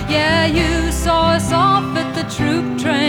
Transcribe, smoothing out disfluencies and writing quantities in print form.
Yeah, you saw us off at the troop train.